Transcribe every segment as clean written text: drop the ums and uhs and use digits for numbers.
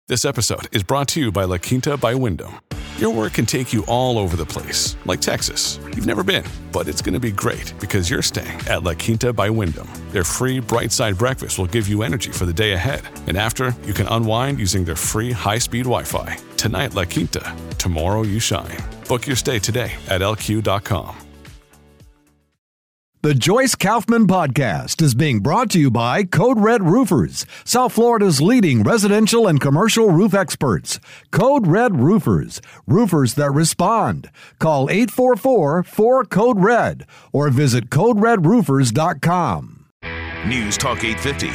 This episode is brought to you by La Quinta by Wyndham. Your work can take you all over the place, like Texas. You've never been, but it's going to be great because you're staying at La Quinta by Wyndham. Their free Bright Side breakfast will give you energy for the day ahead. And after, you can unwind using their free high-speed Wi-Fi. Tonight, La Quinta. Tomorrow, you shine. Book your stay today at LQ.com. The Joyce Kaufman Podcast is being brought to you by Code Red Roofers, South Florida's leading residential and commercial roof experts. Code Red Roofers, roofers that respond. Call 844-4CODE-RED or visit CodeRedRoofers.com. News Talk 850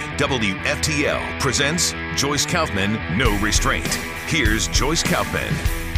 WFTL presents Joyce Kaufman, No Restraint. Here's Joyce Kaufman.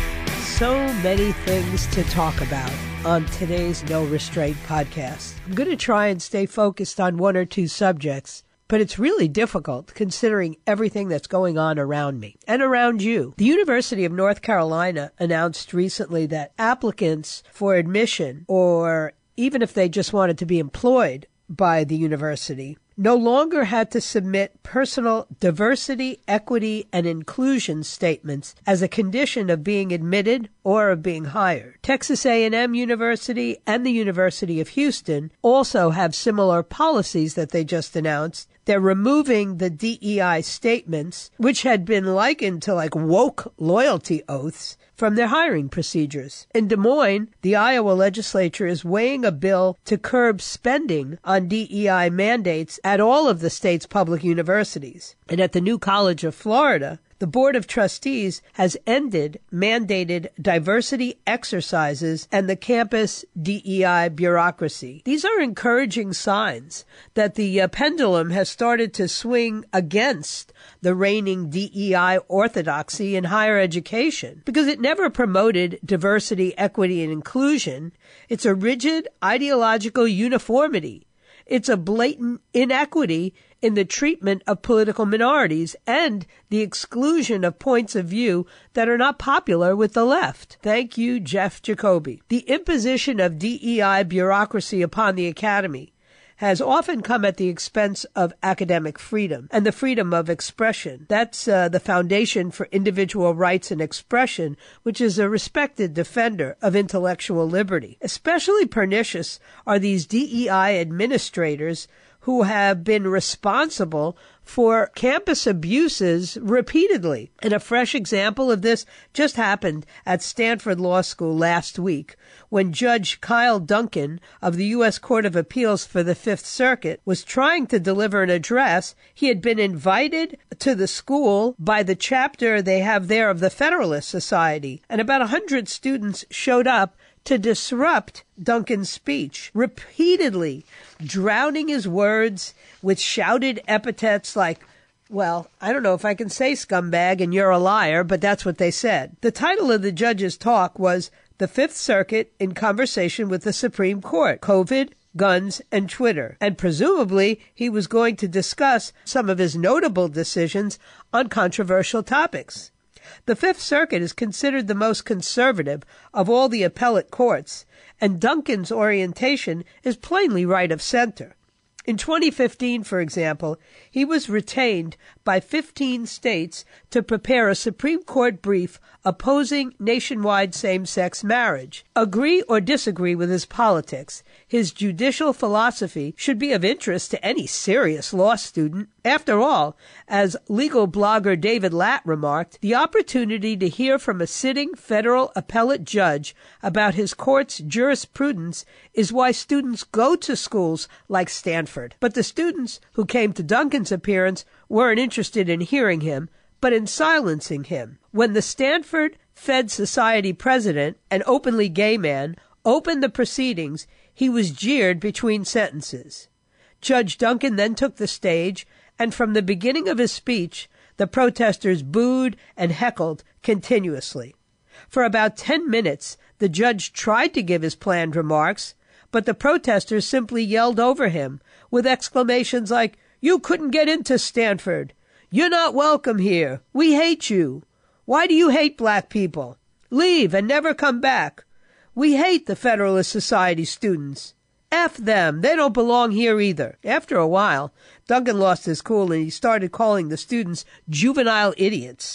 So many things to talk about on today's No Restraint podcast. I'm going to try and stay focused on one or two subjects, but it's really difficult considering everything that's going on around me and around you. The University of North Carolina announced recently that applicants for admission, or even if they just wanted to be employed by the university, no longer had to submit personal diversity, equity, and inclusion statements as a condition of being admitted or of being hired. Texas A&M University and the University of Houston also have similar policies that they just announced. They're removing the DEI statements, which had been likened to like woke loyalty oaths, from their hiring procedures. In Des Moines, the Iowa legislature is weighing a bill to curb spending on DEI mandates at all of the state's public universities. And at the New College of Florida, the Board of Trustees has ended mandated diversity exercises and the campus DEI bureaucracy. These are encouraging signs that the pendulum has started to swing against the reigning DEI orthodoxy in higher education, because it never promoted diversity, equity, and inclusion. It's a rigid ideological uniformity. It's a blatant inequity in the treatment of political minorities and the exclusion of points of view that are not popular with the left. Thank you, Jeff Jacoby. The imposition of DEI bureaucracy upon the academy has often come at the expense of academic freedom and the freedom of expression. That's the foundation for individual rights and expression, which is a respected defender of intellectual liberty. Especially pernicious are these DEI administrators who have been responsible for campus abuses repeatedly. And a fresh example of this just happened at Stanford Law School last week, when Judge Kyle Duncan of the U.S. Court of Appeals for the Fifth Circuit was trying to deliver an address. He had been invited to the school by the chapter they have there of the Federalist Society, and about 100 students showed up to disrupt Duncan's speech, repeatedly drowning his words with shouted epithets like, well, I don't know if I can say scumbag and you're a liar, but that's what they said. The title of the judge's talk was The Fifth Circuit in Conversation with the Supreme Court, COVID, Guns, and Twitter. And presumably, he was going to discuss some of his notable decisions on controversial topics. The Fifth Circuit is considered the most conservative of all the appellate courts, and Duncan's orientation is plainly right of center. In 2015, for example, he was retained by 15 states to prepare a Supreme Court brief opposing nationwide same-sex marriage. Agree or disagree with his politics, his judicial philosophy should be of interest to any serious law student. After all, as legal blogger David Latt remarked, the opportunity to hear from a sitting federal appellate judge about his court's jurisprudence is why students go to schools like Stanford. But the students who came to Duncan's appearance weren't interested in hearing him, but in silencing him. When the Stanford Fed Society president, an openly gay man, opened the proceedings, he was jeered between sentences. Judge Duncan then took the stage, and from the beginning of his speech, the protesters booed and heckled continuously. For about 10 minutes, the judge tried to give his planned remarks, but the protesters simply yelled over him with exclamations like, "You couldn't get into Stanford. You're not welcome here. We hate you. Why do you hate black people? Leave and never come back. We hate the Federalist Society students. F them. They don't belong here either." After a while, Duncan lost his cool and he started calling the students juvenile idiots.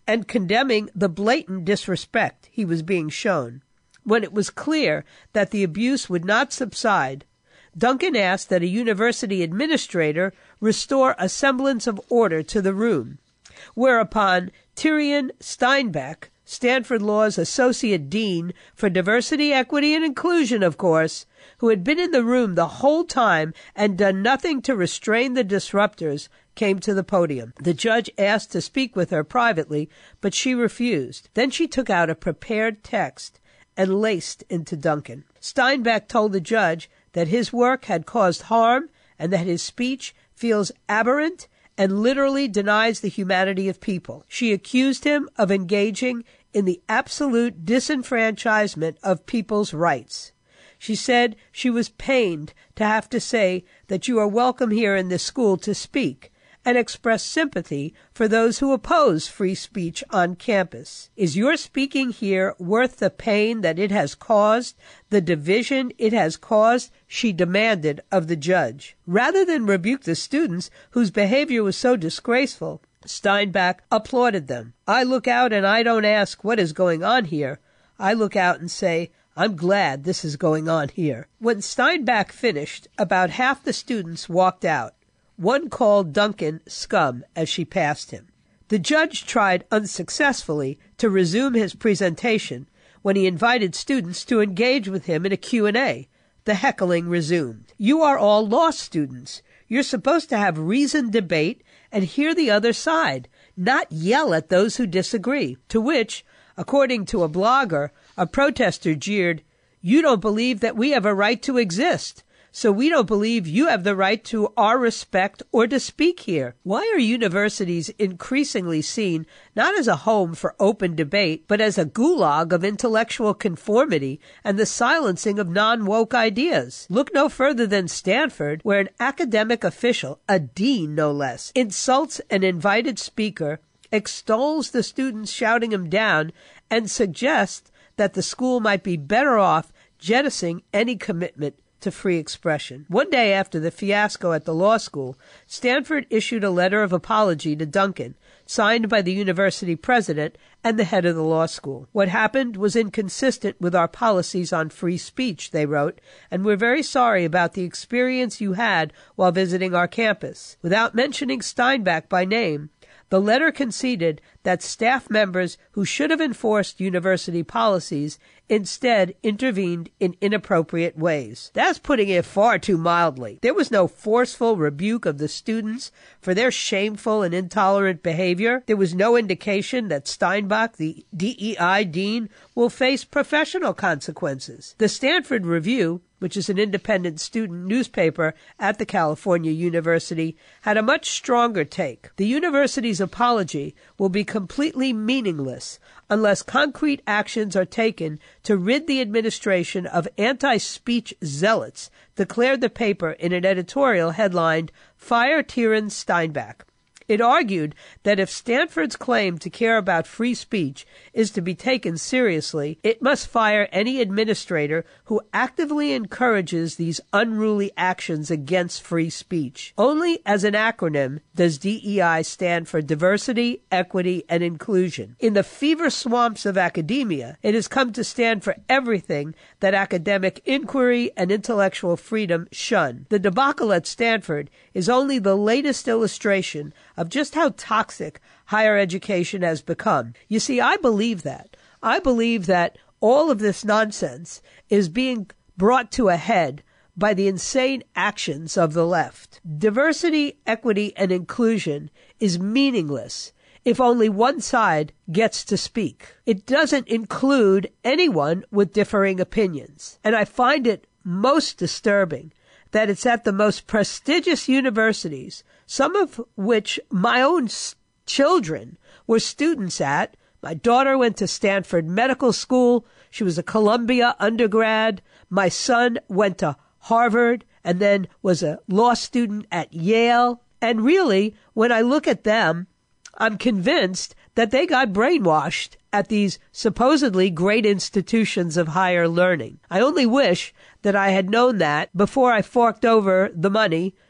and condemning the blatant disrespect he was being shown. When it was clear that the abuse would not subside, Duncan asked that a university administrator restore a semblance of order to the room, whereupon Tyrion Steinbeck, Stanford Law's Associate Dean for Diversity, Equity, and Inclusion, of course, who had been in the room the whole time and done nothing to restrain the disruptors, came to the podium. The judge asked to speak with her privately, but she refused. Then she took out a prepared text and laced into Duncan. Steinbeck told the judge that his work had caused harm and that his speech feels aberrant and literally denies the humanity of people. She accused him of engaging in the absolute disenfranchisement of people's rights. She said she was pained to have to say that you are welcome here in this school to speak, and express sympathy for those who oppose free speech on campus. Is your speaking here worth the pain that it has caused, the division it has caused? She demanded of the judge. Rather than rebuke the students whose behavior was so disgraceful, Steinbeck applauded them. I look out and I don't ask what is going on here. I look out and say, I'm glad this is going on here. When Steinbeck finished, about half the students walked out. One called Duncan scum as she passed him. The judge tried unsuccessfully to resume his presentation when he invited students to engage with him in a Q&A. The heckling resumed. You are all law students. You're supposed to have reasoned debate and hear the other side, not yell at those who disagree. To which, according to a blogger, a protester jeered, "You don't believe that we have a right to exist. So we don't believe you have the right to our respect or to speak here." Why are universities increasingly seen not as a home for open debate, but as a gulag of intellectual conformity and the silencing of non-woke ideas? Look no further than Stanford, where an academic official, a dean no less, insults an invited speaker, extols the students shouting him down, and suggests that the school might be better off jettisoning any commitment to free expression. One day after the fiasco at the law school, Stanford issued a letter of apology to Duncan, signed by the university president and the head of the law school. What happened was inconsistent with our policies on free speech, they wrote, and we're very sorry about the experience you had while visiting our campus. Without mentioning Steinbeck by name, the letter conceded that staff members who should have enforced university policies instead intervened in inappropriate ways. That's putting it far too mildly. There was no forceful rebuke of the students for their shameful and intolerant behavior. There was no indication that Steinbeck, the DEI dean, will face professional consequences. The Stanford Review, which is an independent student newspaper at the California University, had a much stronger take. The university's apology will be completely meaningless unless concrete actions are taken to rid the administration of anti-speech zealots, declared the paper in an editorial headlined, "Fire Tyrion Steinbeck." It argued that if Stanford's claim to care about free speech is to be taken seriously, it must fire any administrator who actively encourages these unruly actions against free speech. Only as an acronym does DEI stand for Diversity, Equity, and Inclusion. In the fever swamps of academia, it has come to stand for everything that academic inquiry and intellectual freedom shun. The debacle at Stanford is only the latest illustration of just how toxic higher education has become. You see, I believe that. I believe that all of this nonsense is being brought to a head by the insane actions of the left. Diversity, equity, and inclusion is meaningless if only one side gets to speak. It doesn't include anyone with differing opinions. And I find it most disturbing that it's at the most prestigious universities, some of which my own children were students at. My daughter went to Stanford Medical School. She was a Columbia undergrad. My son went to Harvard and then was a law student at Yale. And really, when I look at them, I'm convinced that they got brainwashed at these supposedly great institutions of higher learning. I only wish that I had known that before I forked over the money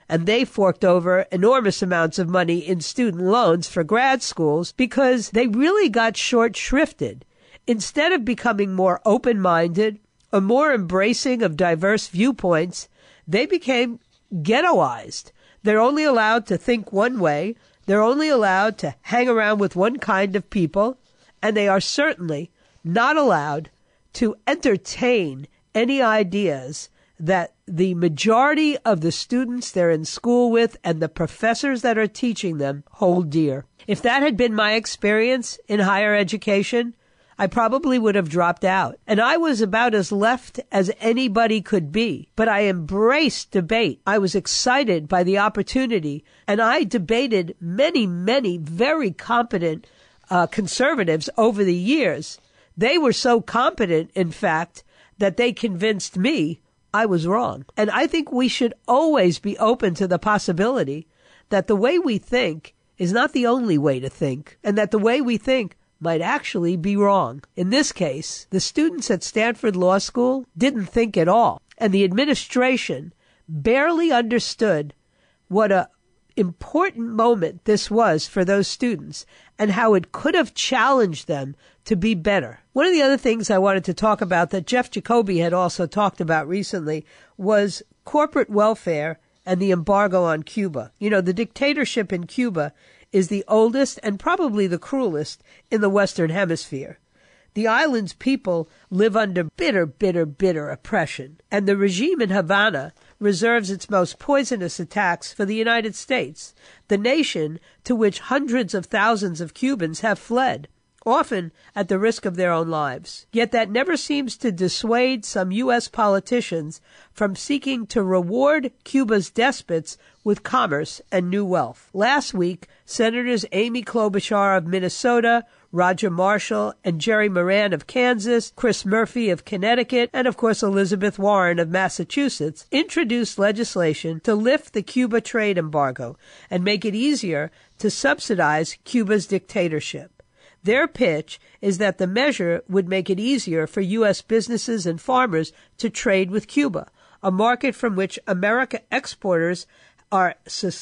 and they forked over enormous amounts of money in student loans for grad schools because they really got short-shrifted. Instead of becoming more open-minded or more embracing of diverse viewpoints, they became ghettoized. They're only allowed to think one way. They're only allowed to hang around with one kind of people, and they are certainly not allowed to entertain any ideas that the majority of the students they're in school with and the professors that are teaching them hold dear. If that had been my experience in higher education, I probably would have dropped out. And I was about as left as anybody could be. But I embraced debate. I was excited by the opportunity. And I debated many, many very competent conservatives over the years. They were so competent, in fact, that they convinced me I was wrong. And I think we should always be open to the possibility that the way we think is not the only way to think, and that the way we think might actually be wrong. In this case, the students at Stanford Law School didn't think at all, and the administration barely understood what a important moment this was for those students and how it could have challenged them to be better. One of the other things I wanted to talk about that Jeff Jacoby had also talked about recently was corporate welfare and the embargo on Cuba. You know, the dictatorship in Cuba is the oldest and probably the cruelest in the Western Hemisphere. The island's people live under bitter, bitter, bitter oppression, and the regime in Havana reserves its most poisonous attacks for the United States, the nation to which hundreds of thousands of Cubans have fled, often at the risk of their own lives. Yet that never seems to dissuade some U.S. politicians from seeking to reward Cuba's despots with commerce and new wealth. Last week, Senators Amy Klobuchar of Minnesota, Roger Marshall, and Jerry Moran of Kansas, Chris Murphy of Connecticut, and of course Elizabeth Warren of Massachusetts introduced legislation to lift the Cuba trade embargo and make it easier to subsidize Cuba's dictatorship. Their pitch is that the measure would make it easier for U.S. businesses and farmers to trade with Cuba, a market from which American exporters are,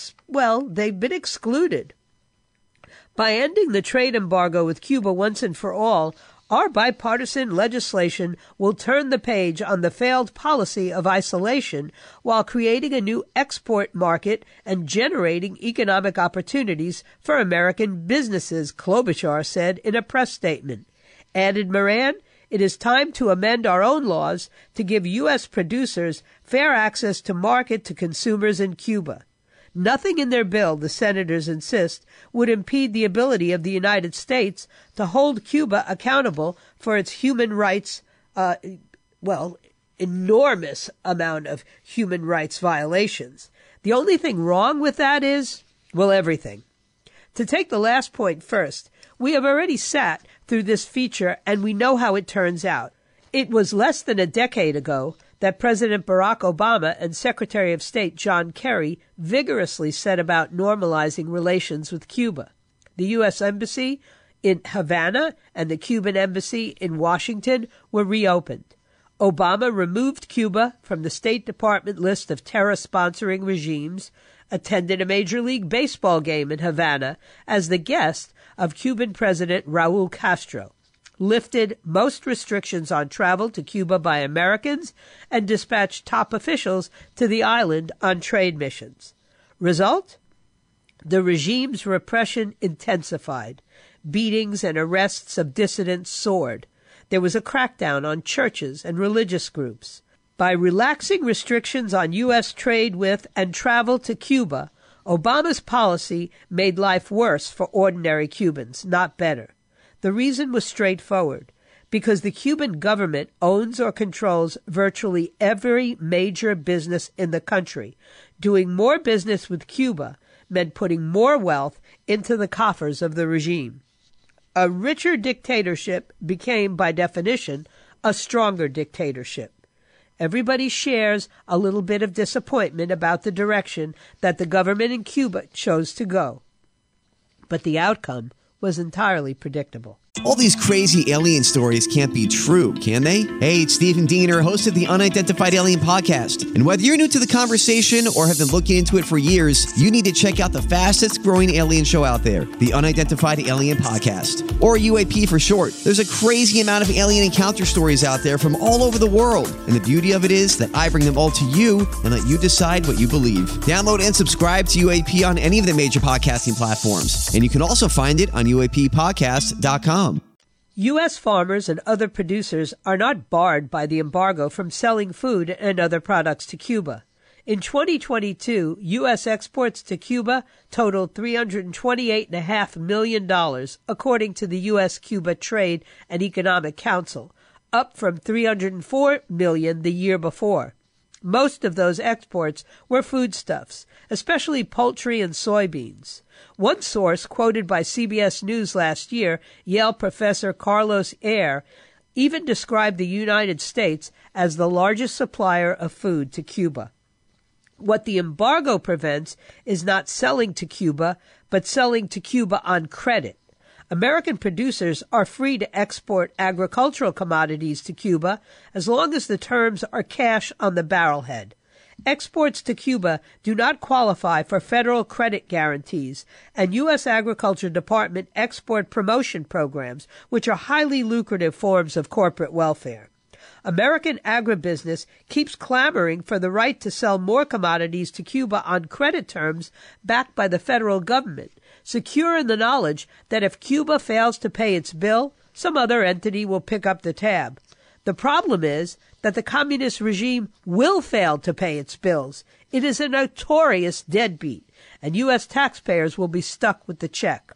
they've been excluded. By ending the trade embargo with Cuba once and for all, our bipartisan legislation will turn the page on the failed policy of isolation while creating a new export market and generating economic opportunities for American businesses, Klobuchar said in a press statement. Added Moran, it is time to amend our own laws to give U.S. producers fair access to market to consumers in Cuba. Nothing in their bill, the senators insist, would impede the ability of the United States to hold Cuba accountable for its human rights, enormous amount of human rights violations. The only thing wrong with that is, everything. To take the last point first, we have already sat through this feature and we know how it turns out. It was less than a decade ago that President Barack Obama and Secretary of State John Kerry vigorously set about normalizing relations with Cuba. The U.S. Embassy in Havana and the Cuban Embassy in Washington were reopened. Obama removed Cuba from the State Department list of terror-sponsoring regimes, attended a Major League Baseball game in Havana as the guest of Cuban President Raul Castro, lifted most restrictions on travel to Cuba by Americans, and dispatched top officials to the island on trade missions. Result? The regime's repression intensified. Beatings and arrests of dissidents soared. There was a crackdown on churches and religious groups. By relaxing restrictions on U.S. trade with and travel to Cuba, Obama's policy made life worse for ordinary Cubans, not better. The reason was straightforward. Because the Cuban government owns or controls virtually every major business in the country. Doing more business with Cuba meant putting more wealth into the coffers of the regime. A richer dictatorship became, by definition, a stronger dictatorship. Everybody shares a little bit of disappointment about the direction that the government in Cuba chose to go. But the outcome was entirely predictable. All these crazy alien stories can't be true, can they? Hey, it's Stephen Diener, host of the Unidentified Alien Podcast. And whether you're new to the conversation or have been looking into it for years, you need to check out the fastest growing alien show out there, the Unidentified Alien Podcast, or UAP for short. There's a crazy amount of alien encounter stories out there from all over the world. And the beauty of it is that I bring them all to you and let you decide what you believe. Download and subscribe to UAP on any of the major podcasting platforms. And you can also find it on UAPpodcast.com. U.S. farmers and other producers are not barred by the embargo from selling food and other products to Cuba. In 2022, U.S. exports to Cuba totaled $328.5 million, according to the U.S.-Cuba Trade and Economic Council, up from $304 million the year before. Most of those exports were foodstuffs, especially poultry and soybeans. One source quoted by CBS News last year, Yale professor Carlos Ayer, even described the United States as the largest supplier of food to Cuba. What the embargo prevents is not selling to Cuba, but selling to Cuba on credit. American producers are free to export agricultural commodities to Cuba as long as the terms are cash on the barrelhead. Exports to Cuba do not qualify for federal credit guarantees and U.S. Agriculture Department export promotion programs, which are highly lucrative forms of corporate welfare. American agribusiness keeps clamoring for the right to sell more commodities to Cuba on credit terms backed by the federal government, secure in the knowledge that if Cuba fails to pay its bill, some other entity will pick up the tab. The problem is that the communist regime will fail to pay its bills. It is a notorious deadbeat, and U.S. taxpayers will be stuck with the check.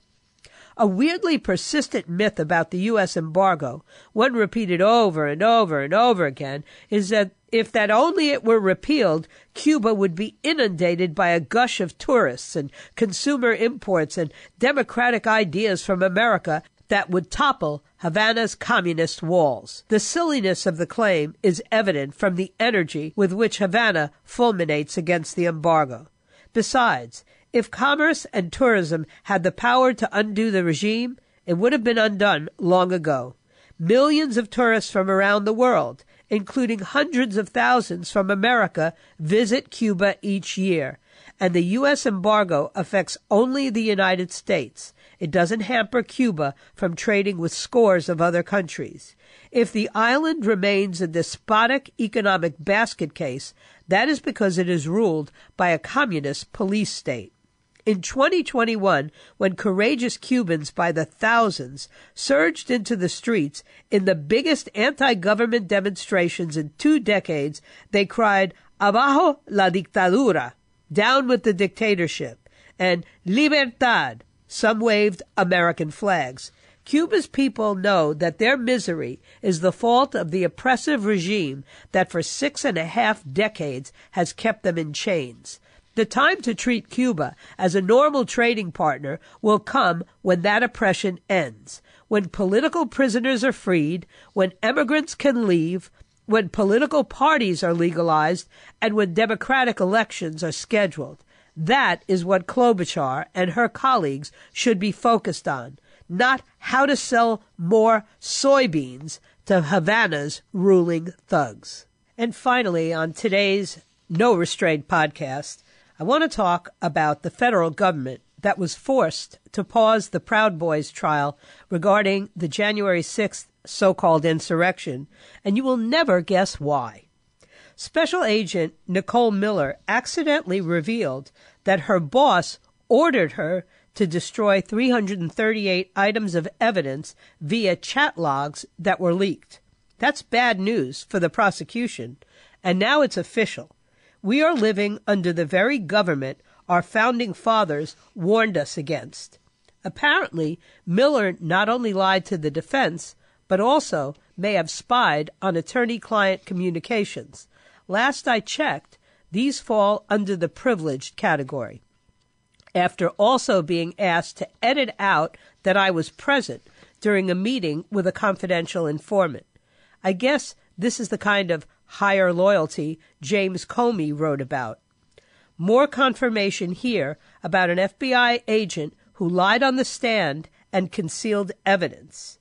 A weirdly persistent myth about the U.S. embargo, one repeated over and over and over again, is that if that only it were repealed, Cuba would be inundated by a gush of tourists and consumer imports and democratic ideas from America that would topple Havana's communist walls. The silliness of the claim is evident from the energy with which Havana fulminates against the embargo. Besides, if commerce and tourism had the power to undo the regime, it would have been undone long ago. Millions of tourists from around the world, including hundreds of thousands from America, visit Cuba each year, and the U.S. embargo affects only the United States. It doesn't hamper Cuba from trading with scores of other countries. If the island remains a despotic economic basket case, that is because it is ruled by a communist police state. In 2021, when courageous Cubans by the thousands surged into the streets in the biggest anti-government demonstrations in 2 decades, they cried, "Abajo la dictadura," down with the dictatorship, and "Libertad." Some waved American flags. Cuba's people know that their misery is the fault of the oppressive regime that for 6.5 decades has kept them in chains. The time to treat Cuba as a normal trading partner will come when that oppression ends, when political prisoners are freed, when immigrants can leave, when political parties are legalized, and when democratic elections are scheduled. That is what Klobuchar and her colleagues should be focused on, not how to sell more soybeans to Havana's ruling thugs. And finally, on today's No Restraint podcast, I want to talk about the federal government that was forced to pause the Proud Boys trial regarding the January 6th so-called insurrection, and you will never guess why. Special Agent Nicole Miller accidentally revealed that her boss ordered her to destroy 338 items of evidence via chat logs that were leaked. That's bad news for the prosecution, and now it's official. We are living under the very government our founding fathers warned us against. Apparently, Miller not only lied to the defense, but also may have spied on attorney-client communications. Last I checked, these fall under the privileged category. After also being asked to edit out that I was present during a meeting with a confidential informant. I guess this is the kind of higher loyalty James Comey wrote about. More confirmation here about an FBI agent who lied on the stand and concealed evidence.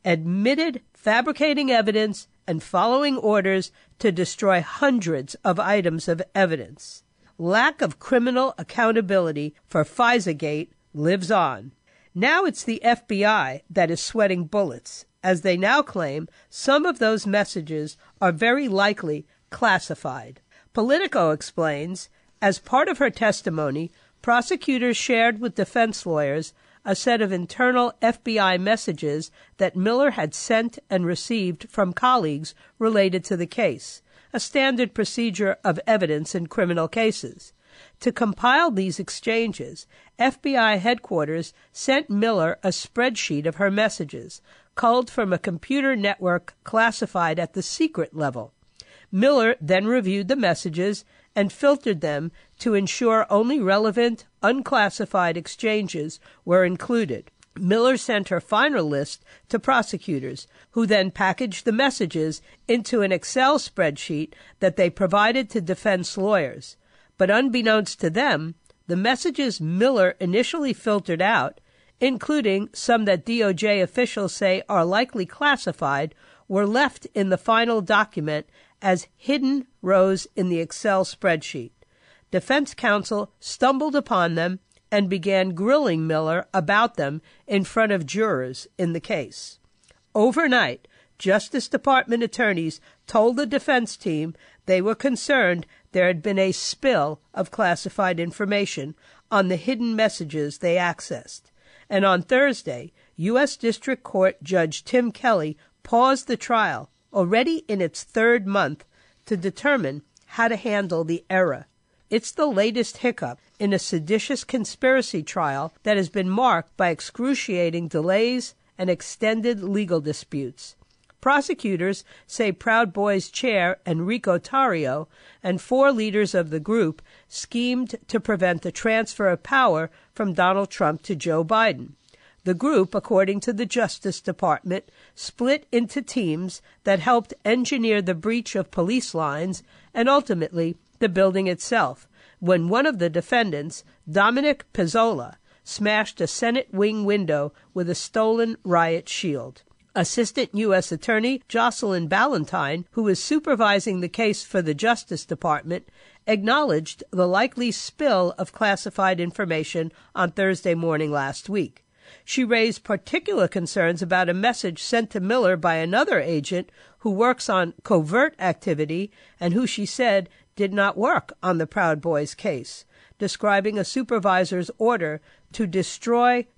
admitted fabricating evidence and following orders to destroy hundreds of items of evidence. Lack of criminal accountability for FISA-gate lives on. Now it's the FBI that is sweating bullets, as they now claim some of those messages are very likely classified. Politico explains, as part of her testimony, prosecutors shared with defense lawyers a set of internal FBI messages that Miller had sent and received from colleagues related to the case, a standard procedure of evidence in criminal cases. To compile these exchanges, FBI headquarters sent Miller a spreadsheet of her messages, culled from a computer network classified at the secret level. Miller then reviewed the messages and filtered them to ensure only relevant, unclassified exchanges were included. Miller sent her final list to prosecutors, who then packaged the messages into an Excel spreadsheet that they provided to defense lawyers. But unbeknownst to them, the messages Miller initially filtered out, including some that DOJ officials say are likely classified, were left in the final document as hidden rows in the Excel spreadsheet. Defense counsel stumbled upon them and began grilling Miller about them in front of jurors in the case. Overnight, Justice Department attorneys told the defense team they were concerned there had been a spill of classified information on the hidden messages they accessed. And on Thursday, U.S. District Court Judge Tim Kelly paused the trial, already in its third month, to determine how to handle the error. It's the latest hiccup in a seditious conspiracy trial that has been marked by excruciating delays and extended legal disputes. Prosecutors say Proud Boys chair Enrico Tarrio and 4 leaders of the group schemed to prevent the transfer of power from Donald Trump to Joe Biden. The group, according to the Justice Department, split into teams that helped engineer the breach of police lines and ultimately the building itself, when one of the defendants, Dominic Pezzola, smashed a Senate wing window with a stolen riot shield. Assistant U.S. Attorney Jocelyn Ballentine, who is supervising the case for the Justice Department, acknowledged the likely spill of classified information on Thursday morning last week. She raised particular concerns about a message sent to Miller by another agent who works on covert activity and who she said did not work on the Proud Boys case, describing a supervisor's order to destroy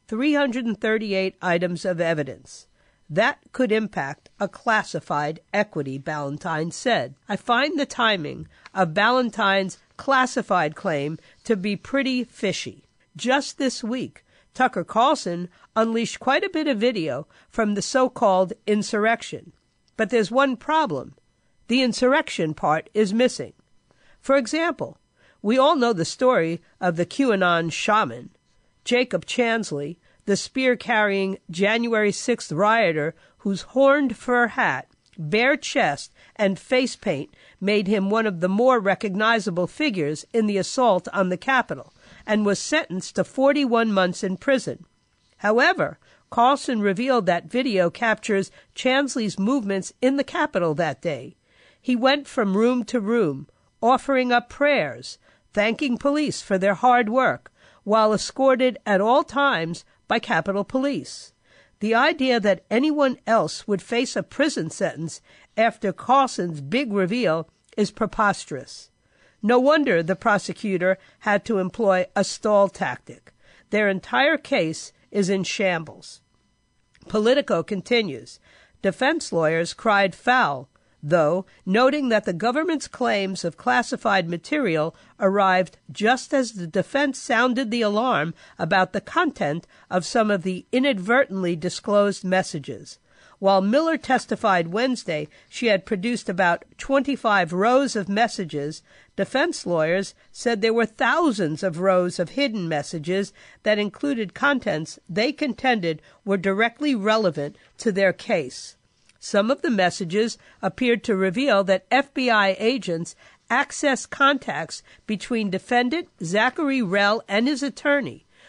338 items of evidence. That could impact a classified equity, Ballentine said. I find the timing of Ballentine's classified claim to be pretty fishy. Just this week, Tucker Carlson unleashed quite a bit of video from the so-called insurrection. But there's one problem. The insurrection part is missing. For example, we all know the story of the QAnon shaman, Jacob Chansley, the spear-carrying January 6th rioter whose horned fur hat, bare chest, and face paint made him one of the more recognizable figures in the assault on the Capitol, and was sentenced to 41 months in prison. However, Carlson revealed that video captures Chansley's movements in the Capitol that day. He went from room to room, offering up prayers, thanking police for their hard work, while escorted at all times by Capitol Police. The idea that anyone else would face a prison sentence after Carlson's big reveal is preposterous. No wonder the prosecutor had to employ a stall tactic. Their entire case is in shambles. Politico continues. Defense lawyers cried foul, though, noting that the government's claims of classified material arrived just as the defense sounded the alarm about the content of some of the inadvertently disclosed messages. While Miller testified Wednesday she had produced about 25 rows of messages, defense lawyers said there were thousands of rows of hidden messages that included contents they contended were directly relevant to their case. Some of the messages appeared to reveal that FBI agents accessed contacts between defendant Zachary Rell and his attorney,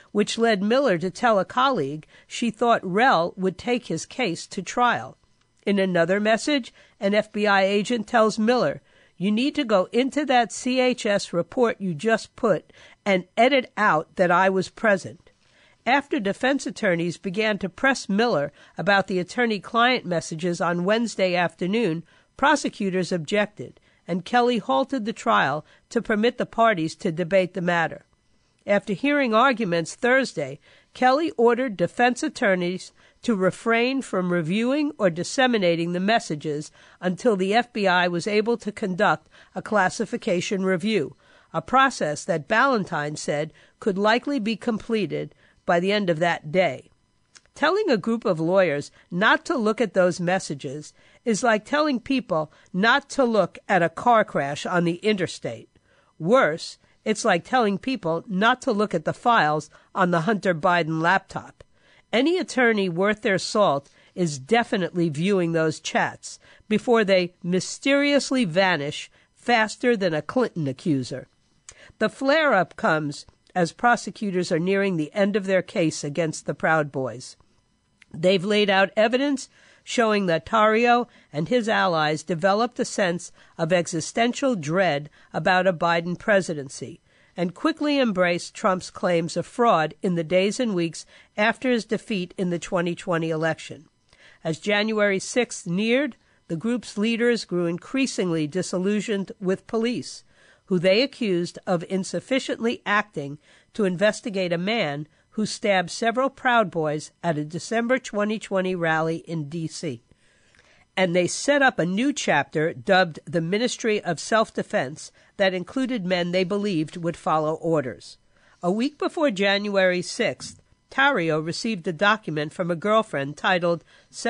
which led Miller to tell a colleague she thought Rell would take his case to trial. In another message, an FBI agent tells Miller, "You need to go into that CHS report you just put and edit out that I was present." After defense attorneys began to press Miller about the attorney-client messages on Wednesday afternoon, prosecutors objected, and Kelly halted the trial to permit the parties to debate the matter. After hearing arguments Thursday, Kelly ordered defense attorneys to refrain from reviewing or disseminating the messages until the FBI was able to conduct a classification review, a process that Ballantyne said could likely be completed by the end of that day. Telling a group of lawyers not to look at those messages is like telling people not to look at a car crash on the interstate. Worse, it's like telling people not to look at the files on the Hunter Biden laptop. Any attorney worth their salt is definitely viewing those chats before they mysteriously vanish faster than a Clinton accuser. The flare-up comes as prosecutors are nearing the end of their case against the Proud Boys. They've laid out evidence showing that Tarrio and his allies developed a sense of existential dread about a Biden presidency and quickly embraced Trump's claims of fraud in the days and weeks after his defeat in the 2020 election. As January 6th neared, the group's leaders grew increasingly disillusioned with police, who they accused of insufficiently acting to investigate a man who stabbed several Proud Boys at a December 2020 rally in D.C. And they set up a new chapter dubbed the Ministry of Self-Defense that included men they believed would follow orders. A week before January 6th, Tarrio received a document from a girlfriend titled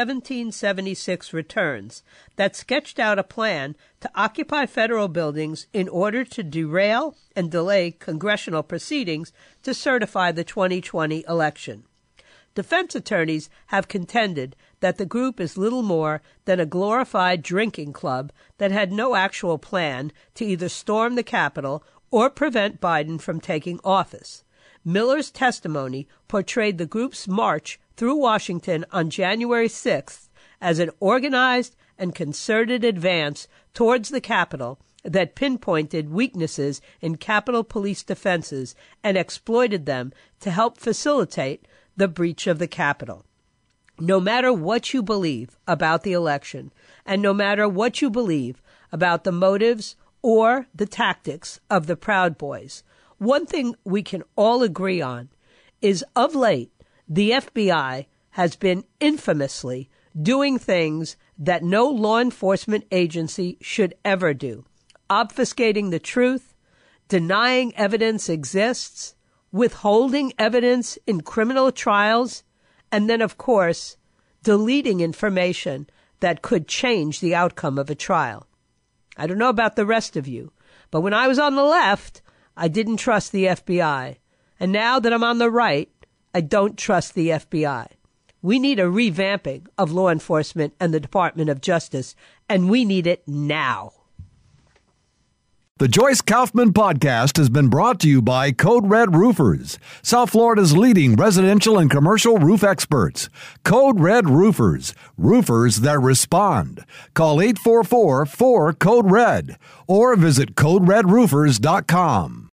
1776 Returns that sketched out a plan to occupy federal buildings in order to derail and delay congressional proceedings to certify the 2020 election. Defense attorneys have contended that the group is little more than a glorified drinking club that had no actual plan to either storm the Capitol or prevent Biden from taking office. Miller's testimony portrayed the group's march through Washington on January 6th as an organized and concerted advance towards the Capitol that pinpointed weaknesses in Capitol Police defenses and exploited them to help facilitate the breach of the Capitol. No matter what you believe about the election, and no matter what you believe about the motives or the tactics of the Proud Boys, one thing we can all agree on is, of late, the FBI has been infamously doing things that no law enforcement agency should ever do: obfuscating the truth, denying evidence exists, withholding evidence in criminal trials, and then, of course, deleting information that could change the outcome of a trial. I don't know about the rest of you, but when I was on the left, I didn't trust the FBI. And now that I'm on the right, I don't trust the FBI. We need a revamping of law enforcement and the Department of Justice, and we need it now. The Joyce Kaufman Podcast has been brought to you by Code Red Roofers, South Florida's leading residential and commercial roof experts. Code Red Roofers, roofers that respond. Call 844-4-CODE-RED or visit CodeRedRoofers.com.